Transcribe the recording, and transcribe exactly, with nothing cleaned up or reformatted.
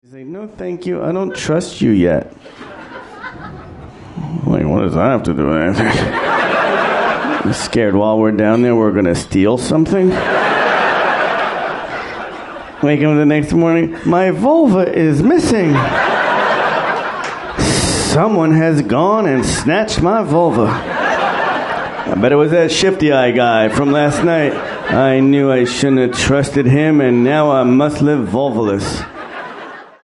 Say, no, thank you. I don't trust you yet. Like, what does that have to do with anything? I'm scared while we're down there we're going to steal something. Wake up the next morning, my vulva is missing. Someone has gone and snatched my vulva. I bet it was that shifty eye guy from last night. I knew I shouldn't have trusted him, and now I must live vulvaless.